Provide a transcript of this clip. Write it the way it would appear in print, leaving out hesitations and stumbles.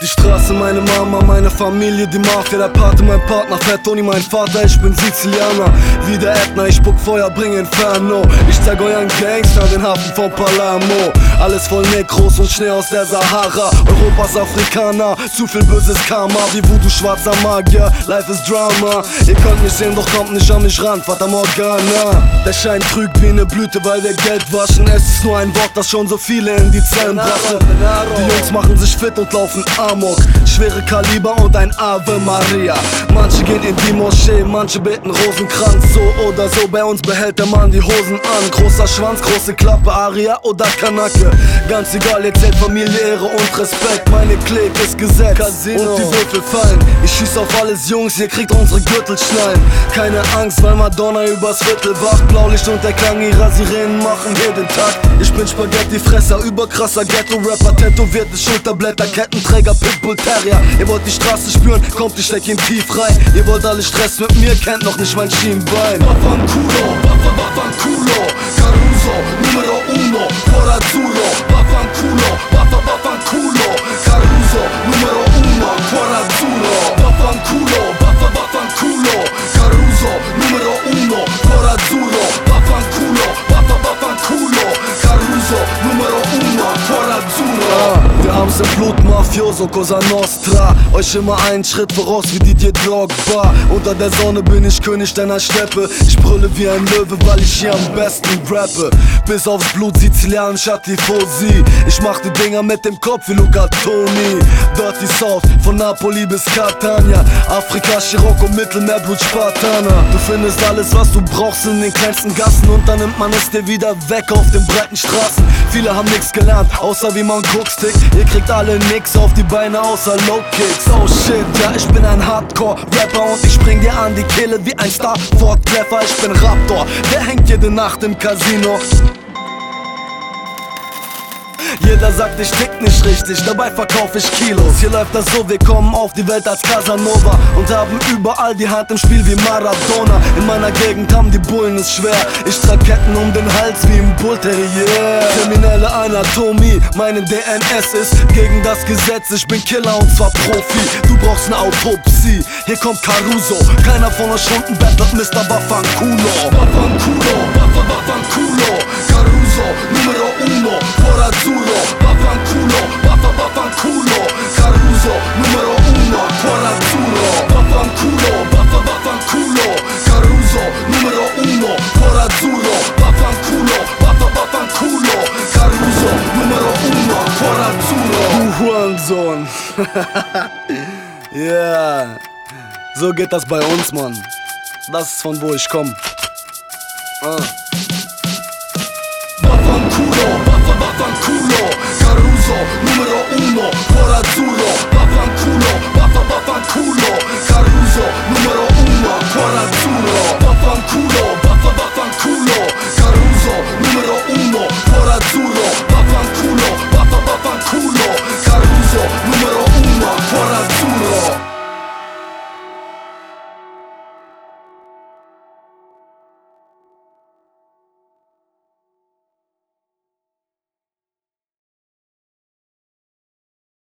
Die Straße, meine Mama, meine Familie, die Mafia, der Pate, mein Partner, Fat Tony, mein Vater, ich bin Sizilianer. Wie der Ätna, ich spuck Feuer, bring Inferno. Ich zeig euren Gangster den Hafen von Palermo. Alles voll Negros und Schnee aus der Sahara. Europas Afrikaner, zu viel böses Karma. Wie Voodoo, schwarzer Magier, Life is Drama. Ihr könnt mich sehen, doch kommt nicht an mich ran, Fata Morgana. Der Schein trügt wie eine Blüte, weil wir Geld waschen. Es ist nur ein Wort, das schon so viele in die Zellen brachte. Die Jungs machen sich fit und laufen Amok. Schwere Kaliber und ein Ave Maria. Manche gehen in die Moschee, manche beten Rosenkranz. So oder so, bei uns behält der Mann die Hosen an. Großer Schwanz, große Klappe, Aria oder Kanake. Ganz egal, jetzt zählt Familie, Ehre und Respekt. Meine Klick ist Gesetz Casino. Und die Würfel fallen. Ich schieß auf alles, Jungs, ihr kriegt unsere Gürtelschnallen. Keine Angst, weil Madonna übers Viertel wacht. Blaulicht und der Klang ihrer Sirenen machen jeden Tag. Ich bin Spaghetti-Fresser, überkrasser Ghetto-Rapper. Tätowierte Schulterblätter, Kettenträger, Pitbull Terrier. Ihr wollt die Straße spüren, kommt, ich steck ihn tief rein. Ihr wollt alle Stress mit mir, kennt noch nicht mein Schienbein. Vaffanculo, vaffanculo, Caruso, numero uno, Corazzurro. Vaffanculo, vaffanculo, Caruso, numero uno, Corazzurro. Vaffanculo, vaffanculo, Caruso, numero uno, Corazzurro. Vaffanculo, vaffanculo, Caruso, numero uno, Corazzurro. Wir haben's im Blut, Mafioso, Cosa Nostra. Euch immer einen Schritt voraus wie Didier Drogba. Unter der Sonne bin ich König deiner Steppe. Ich brülle wie ein Löwe, weil ich hier am besten rappe. Bis aufs Blut sizilianischer Tifosi. Ich mach die Dinger mit dem Kopf wie Luca Toni. Dirty South, von Napoli bis Catania. Afrika, Scirocco, Mittelmeerblut, Spartaner. Du findest alles, was du brauchst in den kleinsten Gassen. Und dann nimmt man es dir wieder weg auf den breiten Straßen. Viele haben nix gelernt, außer wie man Kokstickt. Ihr kriegt alle nix auf die Beine außer Low-Kicks. Oh shit, ja, ich bin ein Hardcore-Rapper und ich spring dir an die Kehle wie ein Star-Ford-Treffer. Ich bin Raptor, der hängt jede Nacht im Casino. Jeder sagt, ich tick nicht richtig, dabei verkauf ich Kilos. Hier läuft das so, wir kommen auf die Welt als Casanova und haben überall die Hand im Spiel wie Maradona. In meiner Gegend haben die Bullen es schwer. Ich trag Ketten um den Hals wie ein Bullterrier. Kriminelle Anatomie, meine DNS ist gegen das Gesetz. Ich bin Killer und zwar Profi. Du brauchst ne Autopsie. Hier kommt Caruso. Keiner von euch Stunden bettelt Mr. Vaffanculo. Vaffanculo, vaffanculo, Caruso, numero uno, Corazzurro. Vaffanculo, vaffanculo, Caruso, numero uno, Corazzurro. Vaffanculo, vaffanculo, Caruso, numero uno, Corazzurro. Vaffanculo, vaffanculo, Caruso, numero uno, Corazzurro. Du Hurensohn. Yeah. So geht das bei uns, Mann. Das ist von wo ich komm.